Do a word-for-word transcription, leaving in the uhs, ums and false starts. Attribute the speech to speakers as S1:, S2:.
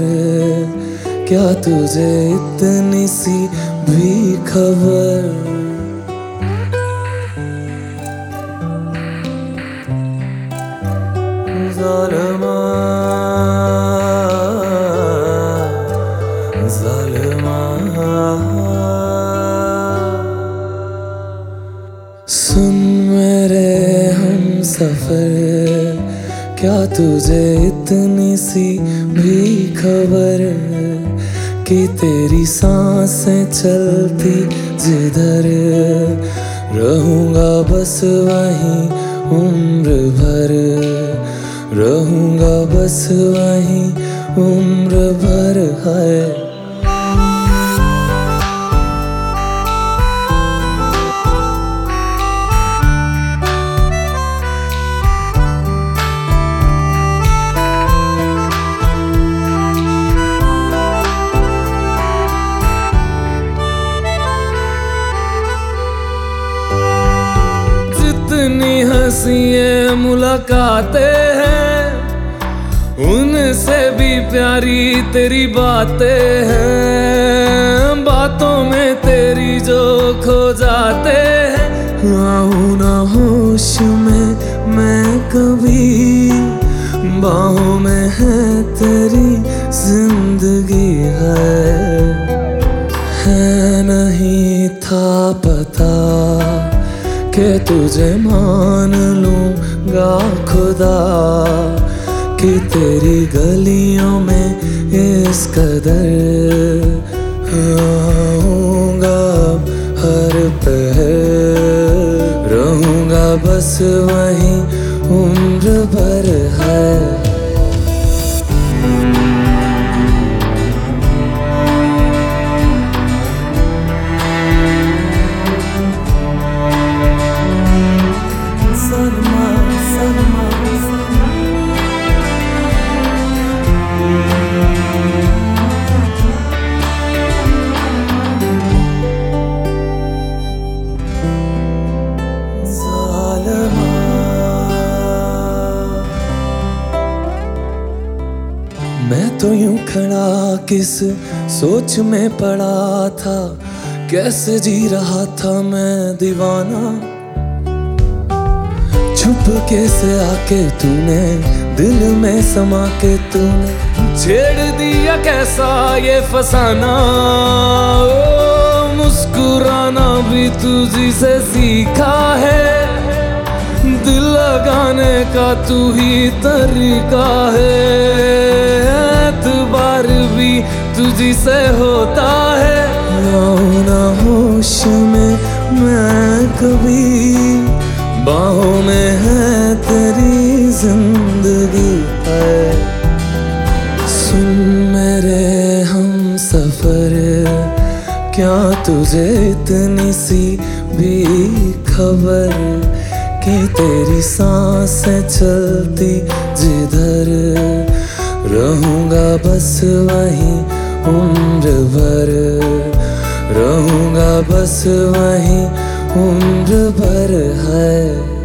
S1: क्या तुझे इतनी सी भी खबर? ज़ालिमा ज़ालिमा सुन मेरे हम सफर, क्या तुझे इतनी सी भी खबर कि तेरी सांसें चलती जिधर, रहूँगा बस वहीं उम्र भर, रहूँगा बस वहीं उम्र भर है। जितनी हंसियाँ मुलाकातें हैं, उनसे भी प्यारी तेरी बातें हैं। बातों में तेरी जो खो जाते हैं, आऊँ ना होश में मैं कभी, बाहों में है तेरी जिंदगी है। है नहीं था पता कि तुझे मान लूँगा खुदा, कि तेरी गलियों में इस कदर आऊँगा हर पहर, रहूँगा बस वहीं उम्र भर है। मैं तो यूं खड़ा किस सोच में पड़ा था, कैसे जी रहा था मैं दीवाना। छुप के से आके तूने दिल में समा के तूने छेड़ दिया कैसा ये फसाना। ओ मुस्कुराना भी तुझी से सीखा है, दिल लगाने का तू ही तरीका है। एतबार भी तुझी से होता है, आऊँ ना होश में मैं कभी, बाहों में है तेरी जिंदगी है। सुन मेरे हम सफर, क्या तुझे इतनी सी भी खबर कि तेरी सांसें चलती जिधर, रहूँगा बस वहीं उम्र भर, रहूँगा बस वहीं उम्र भर है।